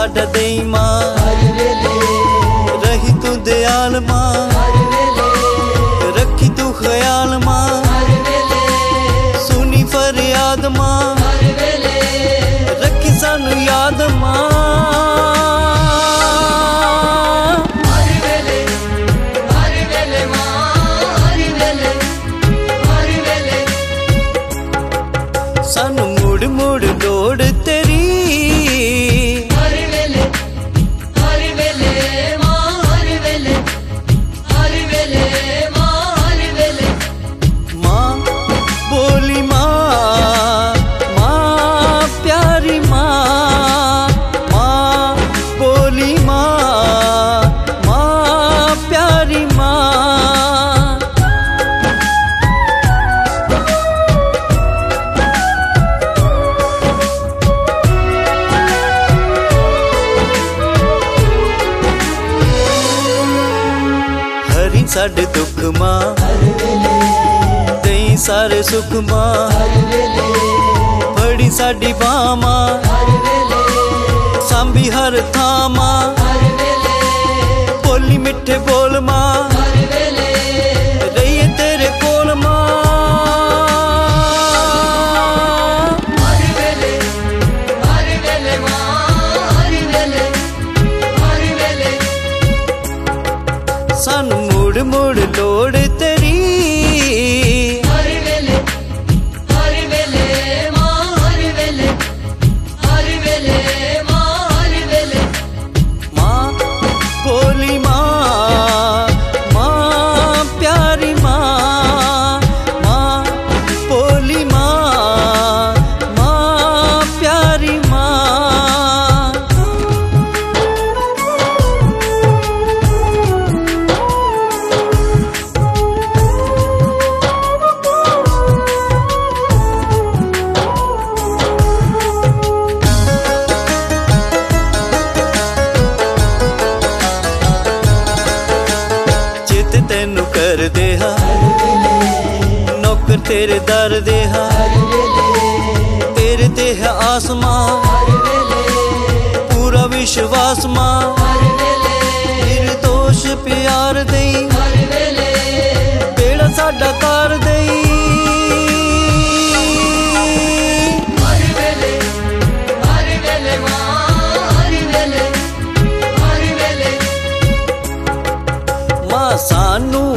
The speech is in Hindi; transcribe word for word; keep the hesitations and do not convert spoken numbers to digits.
साडा देई मां, रही तू दयाल मां, रखी तू ख्याल मां, सुनी फरियाद मां, रखी सानू याद मां। सानू मुड़ मुड़ लोड़ तेरी, हर वेले हर वेले मां, हर वेले हर वेले मां, हर वेले मां बोली मां, मां प्यारी मां, मां बोली मां, मां प्यारी मां। साडे दुख मां, तेई सारे सुख मां, बड़ी साडी बां मां, सांभी हर थां मां, बोली मिठे बोल मां, रहिए तेरे कोल मां। सानू मुड़ मुड़ लोड़ तेरी, हर वेले हर वेले मां, हर वेले हर वेले मां, हर वेले मां बोली मां, मां प्यारी मां, मां बोली मां, मां प्यारी मां। तेनू कर दे हा नौकर तेरे दर दे हा, तेरे ते है आसमां पूरा विश्वास मां, निर्दोष प्यार देई बेड़ा साडा तार देई। सानू